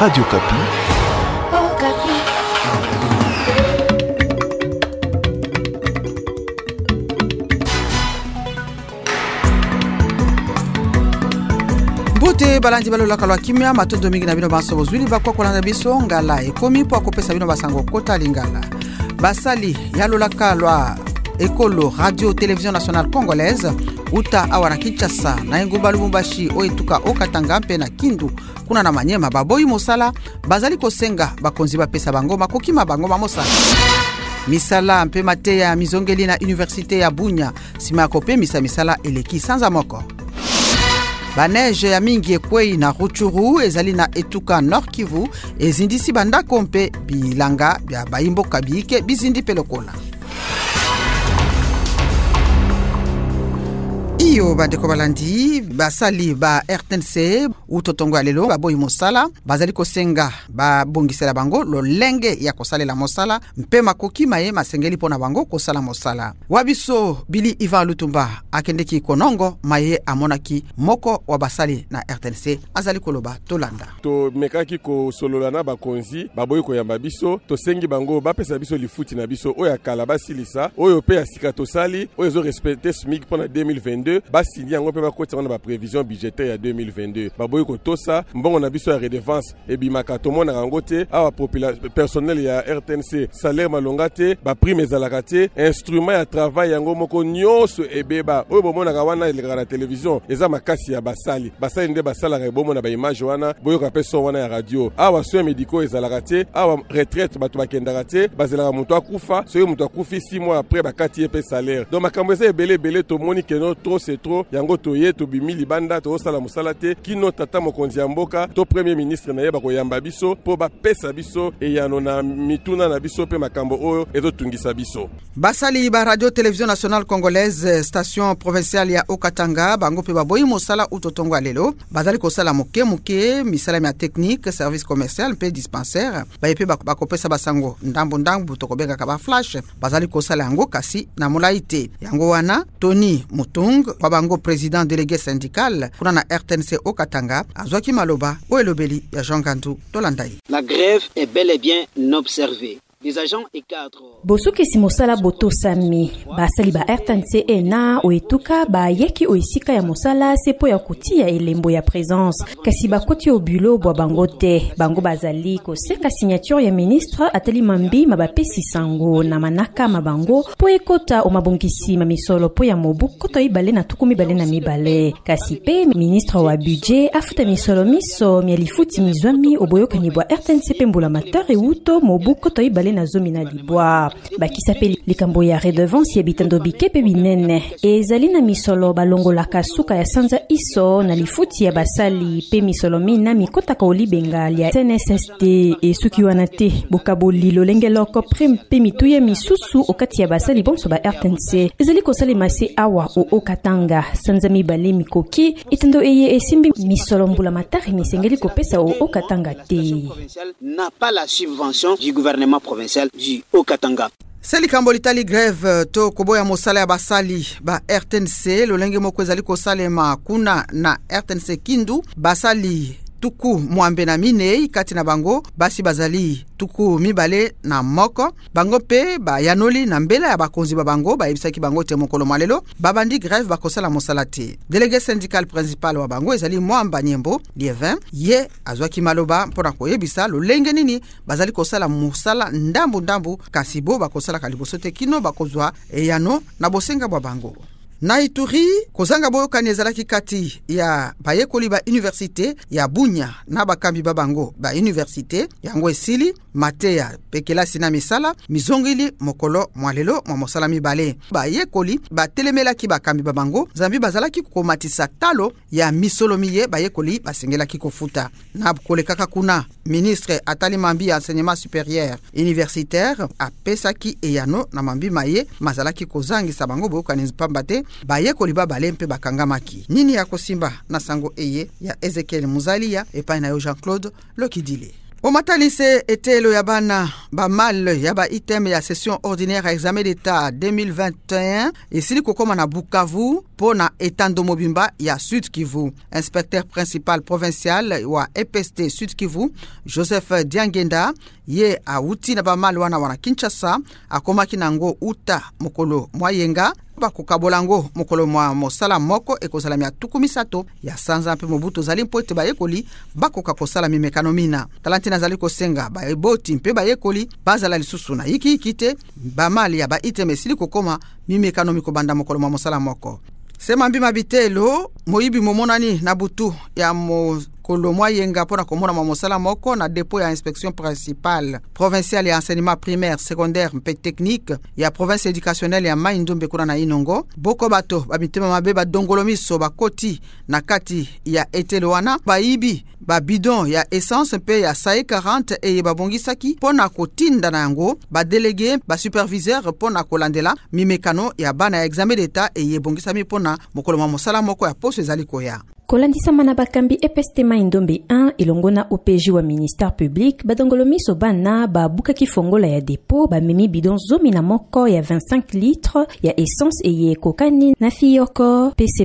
Radio Kapi. Kapi. Bote balandi balola kalwa kimia matondo mingi na bino banso bozwili bakwa kolanda biso ngala ekomi po akopesa bino basango kota lingala basali yalola kalwa ekolo radio télévision nationale congolaise uta awana Kinshasa na engumba Lubumbashi oetuka okatanga mpe na Kindu kuna na Manyema baboyi mosala bazali kosenga bakonzi bapesa bango makokima bango mosala misala mpe mateya mizongeli na université ya Bunya sima kope misala eleki sanza moko baneige ya mingi ekwei na Ruchuru ezali na etuka Nord Kivu ezindisi bandako mpe bilanga bya bayimboka biike bizindi pelokola iyo bandeko balandi basali ba RTNC utotongo lelo baboyi mosala bazali kosenga babongisela bango lolenge ya kosalela mosala mpe makoki maye masengeli pona bango kosala mosala wabiso Bili Ivan Lutumba akendeki konongo maye amonaki moko wa basali na RTNC azali koloba tolanda to mekaki ko solola na bakonzi baboyi ko yamba biso to sengi bango bapesa biso lifuti na biso oya kala basilisa oyo pe asika to sali oyo zo respecter SMIC pona 2022 basi yango pe bakoti na ba prévision budgétaire ya 2022 baboyi ko tosa mbongo na biso ya redevance e bimaka to mona rangote awa population personnel ya RTNC salaire malongate ba prime ezalakate instrument ya travail yango moko nyoso ebeba oyo bomona ka wana ile na télévision eza makasi ya basali nde basala ka bomona ba image wana boyo ka peso wana ya radio awa soins médicaux ezalakate awa retraite bato bakendakate bazela muto akufa soyo muto akufi 6 mois après bakati pe salaire donc makambo eza ebele to moni que no trop c'est trop yango toye to bimi libanda to sala musala te kino tata mokonzi ya mboka to premier ministre na yeba ko yamba biso po ba pesa biso e yano na mituna na biso pe makambo oyo ezo tungisa biso basali ba radio télévision nationale congolaise station provinciale ya Okatanga bango pe baboyi mosala utotongo lelo bazali kosala moke misala ya technique service commercial pe dispensaire bayepe bakopesa basango ndambo tokobenga ka ba flash bazali kosala yango kasi na molaite yango wana Tony Mutung kwa bango président délégué syndical kuna na RTNC Okatanga azwaki maloba oelobeli ya Jean Gandu tolandai. La grève est bel et bien observée. Les agents et cadres bosuki simosala boto sami basali ba RTNC ena oetuka ba yeki oisika ya mosala sepo ya kutia elembo ya présence kasi bakoti obulo bwa bangote bango bazali kosenga signature ya ministre atali mambi mabapesi sango na manaka mabango po ekota o mabongisi mamisolo po ya mobu koto ibale na tukumi bale na mibale kasi pe ministre wa budget afuta misolo miso mialifuti mizwami oboyokani bwa RTNC pembola mateur e uto mobu koto ibale na zomi na libwa bakisa pe likambo ya redevance ya bitando bikepe binene ezali na misolo balongolaka suka ya sanza iso na lifuti ya basali pe misolo mina mikotaka olibenga ya CNSST e suki wana te bokaboli lolenge loko prime pe mituye misusu okati ya basali bonso ba RTNC ezali kosali masi awa o Okatanga sanza mibale mikoki itando eye esimbi misolo mbula matari misengeli kopesa o Okatanga te n'a pas la subvention du gouvernement provincial du Okatanga. Seli kambo litali grève to koboya mosala ya basali ba RTNC lolenge moko ezali kosalema kuna na RTNC Kindu basali tuku mwambe na minei kati na bango basi bazali tuku mibale na moko bango pe ba yanoli na mbela ya bakonzi ba bango ba ebisaki bango te mokolo malelo babandi grève bakosala mosala te délégué syndical principal wa bango ezali Mwamba Nyembo Lievin ye azwaki maloba mpona koyebisa lolenge nini bazali kosala mosala ndambu kasi bo bakosala kaliboso te kino bakozwa eyano na bosenga bwa bango na Ituri kozanga boyokani ezalaki kati ya bayekoli ba université ya Bunya na bakambi babango ba université yango esili mateya pekelasi na misala mizongili mokolo mwalelo mwa mosala mibale bayekoli batelemelaki bakambi babango zambi bazalaki komatisa talo ya misolomiye bayekoli basengelaki kofuta na kolekaka kuna ministre atali mambi ya enseignement supérieur universitaire apesaki eyano na mambi maye mazalaki kozangisa bango boyokani pambate bayekoli babale mpe bakangamaki nini ya kosimba na sango eye ya Ezekiel Muzalia epai na yo Jean-Claude Lokidile. Omatalise etelo ya bana ba mal ya ba item ya session ordinaire à examen d'état 2021 esili kokoma na Bukavu pona etando mobimba ya Sud Kivu. Inspecteur principal provincial wa EPST Sud Kivu Joseph Diangenda ye auti na ba mal wana Kinshasa akomaki nango uta mokolo mwayenga bakokabolango mokolo mwa mosala moko ekozala mia tukumisato ya sanza mpe mobuto zali mpo ete bayekoli bakoka kosala mimekano mina talantina zali kosenga bayeboti mpe bayekoli bazala lisusu na iki te bamali ya baiteme esili kokoma mimekano mikobanda mokolo mwa mosala moko. Sema mbima bitelo moyibi momonani na butu ya mokolo mwayenga pona komona mwa mosala moko na dépôt ya inspection principale provinciale ya enseignement primaire secondaire mpe technique ya province éducationnelle ya Mai Ndombe kuna na Inongo. Boko bato bamitema mabe badongolo miso bakoti na kati ya etelo wana bayibi bidon ya essence mpe ya sae 40 eye babongisaki pona kotinda na yango badelege basuperviseur pona kolandela mimekano ya bana ya examen d'état eye bongisami pona mokolo mwa mosala moko ya poso ezali koya. Kolandisama na bakambi EPST Mai Ndombe 1 ilongona OPJ wa ministère public badongolo miso bana babuka kifongola ya dépôt bamemi bidon zomi na moko ya 25 litres ya essence eye kokani na fiyoko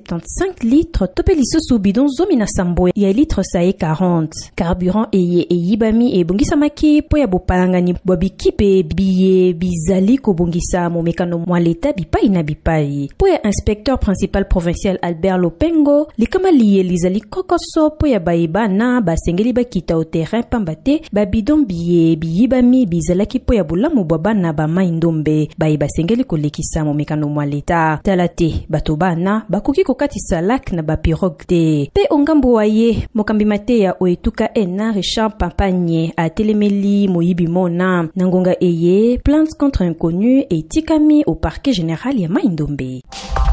P75 litres tope lisusu bidon zomi na sambo ya litre sae 40 carburant eye eyibami ebongisamaki po ya bopalangani bobikipe biye bizali kobongisa momekano mwa leta bipai na bipai po ya inspecteur principal provincial Albert Lopengo likamali lizali kokoso po ya baibana basengeli bakita au terrain pambate babidon biyibami bizalaki po ya bulamu bwa bana ba Mai Ndombe basengeli kolekisa momekano mwa leta talate bato bana bakoki kokatisa lak na bapirogue te pe ongambo waye mokambi mate ya oetuka ena Richard Pampanye atelemeli moyibi mona nangonga eye plainte contre inconnu etikami au parquet général ya Mai Ndombe.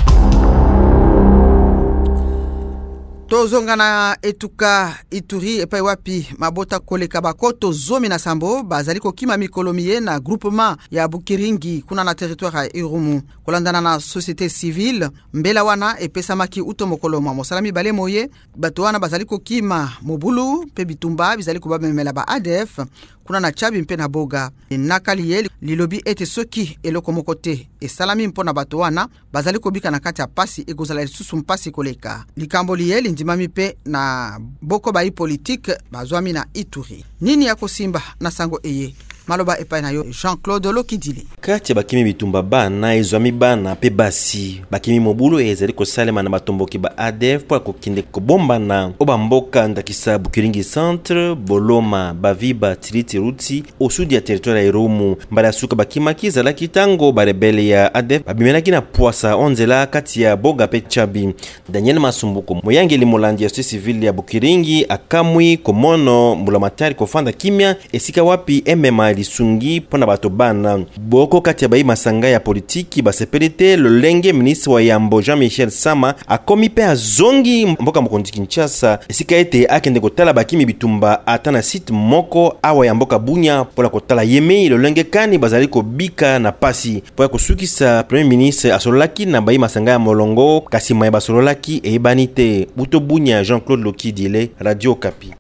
Tozongana etuka Ituri epai wapi mabota koleka bakoto zomi na sambo bazali kokima mikolomie na groupement ya Bukiringi kuna na territoire ya Irumu kolandana na société civile mbela wana epesamaki uto mokolo mwa mosala mibale moye bato wana bazali kokima mobulu pe bitumba bizali kobamemela ba ADF kuna na chabi mpe na boga nakaliye lilobi ete soki eloko moko te esalami mpona bato wana bazali kobika na kati ya pasi ekozala lisusu mpasi koleka likambo liye lindimami pe na boko bayi politique bazwami na Ituri nini ya kosimba na sango eye maloba epai na yo Jean-Claude Lokidile kati bakimi bitumba bana ezwami bana pe basi bakimi mobulu ezali kosalema na batomboki ba ADF po kokinde kobombana obamboka ndakisa Bukiringi centre Boloma Baviba Tiriti Ruti au sud ya territoire ya Irumu mbala suka bakimaki zalaki tango barebele ya ADF babimelaki na poasa onzela kati ya boga pe chabi Daniel Masumbuko moyangeli molandi ya société civile ya Bukiringi akamwi komono mbulamatari kofanda kimia esika wapi MMA lisungi pona bato bana boko kati ya bayi masanga ya politiki basepelite lolenge ministre wa Yambo Jean-Michel Sama akomi pe azongi mboka mokonzi Kinshasa esika ete akende kotala bakimi bitumba atana site moko awa ya mboka Bunya pola kotala yeme lolenge kani bazali kobika na pasi po ya kusukisa premier ministre asololaki na bayi masanga ya molongo kasi moya basololaki ebanite buto Bunya Jean-Claude Lokidile Radio Okapi.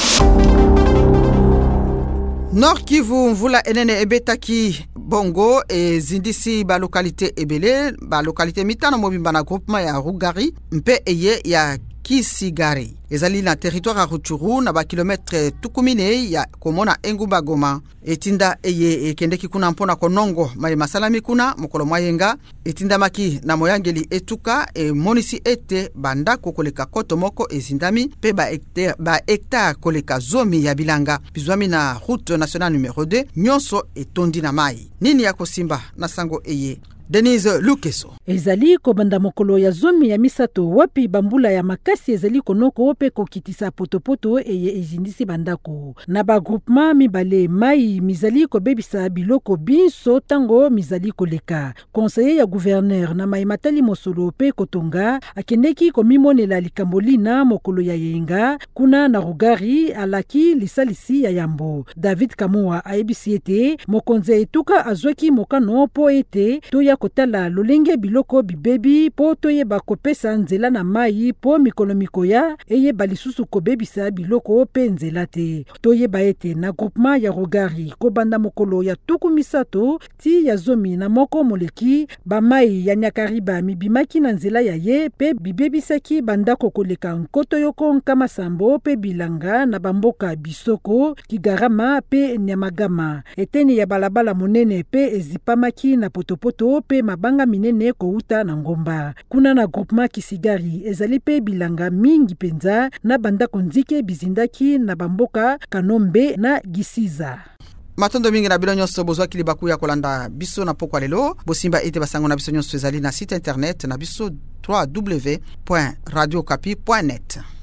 Nord Kivu mvula enene ebetaki bongo zindisi ba localité ebele ba localité mitano mobimba na groupement ya Rugari mpe eye ya Kisigari ezali na territoire ya Rutshuru na ba kilometre tukumine ya komona Engumba Goma etinda eye ekendeki kuna mpona konongo mai masalami kuna mokolo mwayenga etinda maki na moyangeli etuka monisi ete banda kokoleka koto moko ezindami pe ba hectare koleka zomi ya bilanga bizwami na route nationale numéro 2 nyonso etondi na mai nini ya kosimba na sango eye Denise Lukeso ezali kobanda mokolo ya zomi ya misato wapi bambula ya makasi ezali konoko pe kokitisa potopoto eye ezindisi bandako na ba groupement mibale mai mizali kobebisa biloko binso tango mizali koleka conseiller ya gouverneur na mai matali mosolo pe kotonga akendeki komimonela likambolina mokolo ya yenga kuna na Rugari alaki lisalisi ya Yambo David Kamua aibisiete mokonze etuka azwaki mokano po ete to ya kotala lolenge biloko bibebi po toyeba kopesa nzela na mai po mikolo mikoya eyeba lisusu kobebisa biloko pe nzela te. Toyeba ete na groupement ya Rogari kobanda mokolo ya tuku misato ti ya zomi na moko moleki bamai ya Nyakariba mibimaki na nzela ya ye pe bibebisaki bandako koleka nkoto yoko nkama sambo pe bilanga na bamboka Bisoko, Kigarama pe Nyamagama. Eteni ya balabala monene pe ezipamaki na potopoto pe mabanga minene kouta na ngomba. Kuna na groupement Kisigari ezali pe bilanga mingi penza na bandako nzike bizindaki na bamboka Kanombe na Gisiza. Matondo mingi na bilo nyonso bozwaki libaku ya kolanda biso na pokwa lelo bosimba ete basango na biso nyonso ezali na site internet na biso www.radiokapi.net.